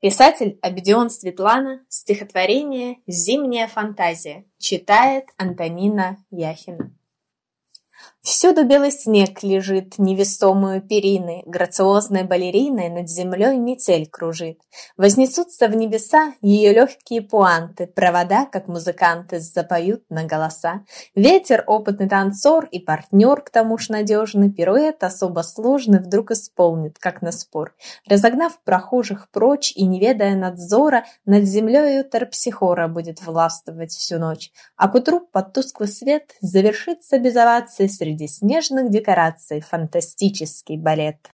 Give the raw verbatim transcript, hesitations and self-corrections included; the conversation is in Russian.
Писатель Обидион Светлана, стихотворение «Зимняя фантазия», читает Антонина Яхина. Всюду белый снег лежит невесомую периной, грациозной балериной над землей метель кружит. Вознесутся в небеса ее легкие пуанты, провода, как музыканты, запоют на голоса. Ветер, опытный танцор и партнер, к тому ж надежный, пируэт особо сложный вдруг исполнит, как на спор. Разогнав прохожих прочь и не ведая надзора, над землею терпсихора будет властвовать всю ночь. А к утру под тусклый свет завершится без оваций среди снежных декораций фантастический балет.